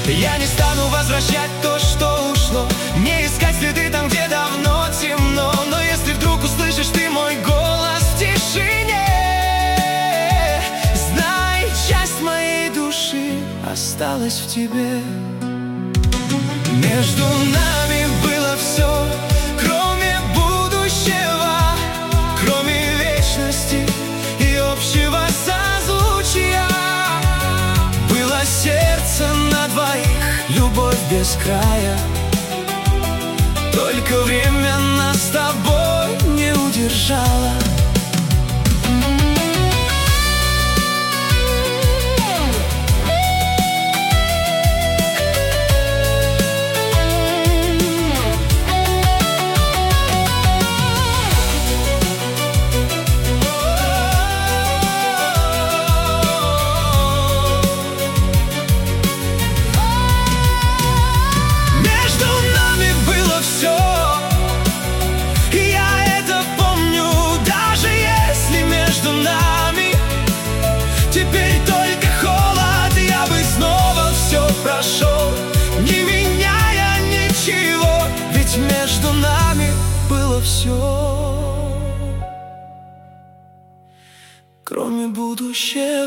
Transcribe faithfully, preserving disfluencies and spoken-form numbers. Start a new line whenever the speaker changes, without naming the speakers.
Я не стану возвращать то, что ушло, не искать следы там, где давно темно. Но если вдруг услышишь ты мой голос в тишине, знай, часть моей души осталась в тебе. Между нами было все, кроме будущего, кроме вечности и общего созвучия. Было сердце на двоих, любовь без края. Только время нас с тобой не удержало. Теперь только холод, я бы снова все прошел, не меняя ничего, ведь между нами было все, кроме будущего.